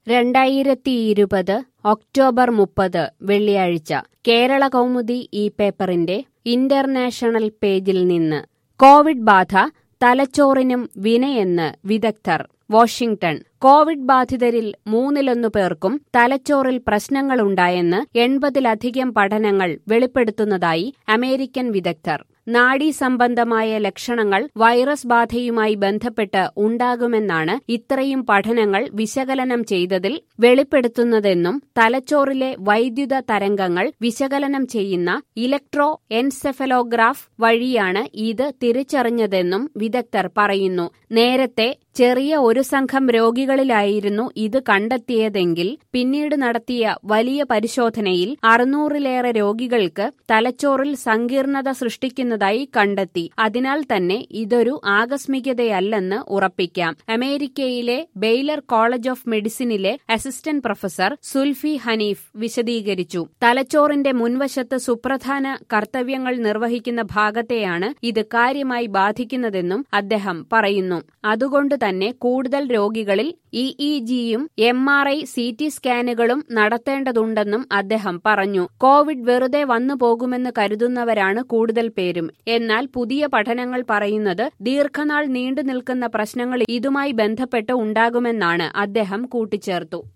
2020 October 30 വെള്ളിയാഴ്ച കേരള കൗമുദി ഈ പേപ്പറിന്റെ ഇന്റർനാഷണൽ പേജിൽ നിന്ന് കോവിഡ് ബാധ തലച്ചോറിനും വിനയെന്ന് വിദഗ്ധർ. വാഷിംഗ്ടൺ. കോവിഡ് ബാധിതരിൽ 1/3 പേർക്കും തലച്ചോറിൽ പ്രശ്നങ്ങളുണ്ടായെന്ന് 80-ലധികം പഠനങ്ങൾ വെളിപ്പെടുത്തുന്നതായി അമേരിക്കൻ വിദഗ്ധർ. നാഡീസംബന്ധമായ ലക്ഷണങ്ങൾ വൈറസ് ബാധയുമായി ബന്ധപ്പെട്ട് ഉണ്ടാകുമെന്നാണ് ഇത്രയും പഠനങ്ങൾ വിശകലനം ചെയ്തതിൽ വെളിപ്പെടുത്തുന്നതെന്നും തലച്ചോറിലെ വൈദ്യുത തരംഗങ്ങൾ വിശകലനം ചെയ്യുന്ന ഇലക്ട്രോ എൻസെഫലോഗ്രാഫ് വഴിയാണ് ഇത് തിരിച്ചറിഞ്ഞതെന്നും വിദഗ്ധർ പറയുന്നു. നേരത്തെ ചെറിയ ഒരു സംഘം രോഗികളിലായിരുന്നു ഇത് കണ്ടെത്തിയതെങ്കിൽ പിന്നീട് നടത്തിയ വലിയ പരിശോധനയിൽ 600-ലേറെ രോഗികൾക്ക് തലച്ചോറിൽ സങ്കീർണത സൃഷ്ടിക്കുന്നതായി കണ്ടെത്തി. അതിനാൽ തന്നെ ഇതൊരു ആകസ്മികതയല്ലെന്ന് ഉറപ്പിക്കാം. അമേരിക്കയിലെ ബെയ്ലർ കോളേജ് ഓഫ് മെഡിസിനിലെ അസിസ്റ്റന്റ് പ്രൊഫസർ സുൽഫി ഹനീഫ് വിശദീകരിച്ചു. തലച്ചോറിന്റെ മുൻവശത്ത് സുപ്രധാന കർത്തവ്യങ്ങൾ നിർവഹിക്കുന്ന ഭാഗത്തെയാണ് ഇത് കാര്യമായി ബാധിക്കുന്നതെന്നും അദ്ദേഹം പറയുന്നു. അതുകൊണ്ട് തന്നെ കൂടുതൽ രോഗികളിൽ ഇഇജിയും MRI, CT സ്കാനുകളും നടത്തേണ്ടതുണ്ടെന്നും അദ്ദേഹം പറഞ്ഞു. കോവിഡ് വെറുതെ വന്നു പോകുമെന്ന് കരുതുന്നവരാണ് കൂടുതൽ പേരും. എന്നാൽ പുതിയ പഠനങ്ങൾ പറയുന്നത് ദീർഘനാൾ നീണ്ടുനിൽക്കുന്ന പ്രശ്നങ്ങൾ ഇതുമായി ബന്ധപ്പെട്ട് ഉണ്ടാകുമെന്നാണ് അദ്ദേഹം കൂട്ടിച്ചേർത്തു.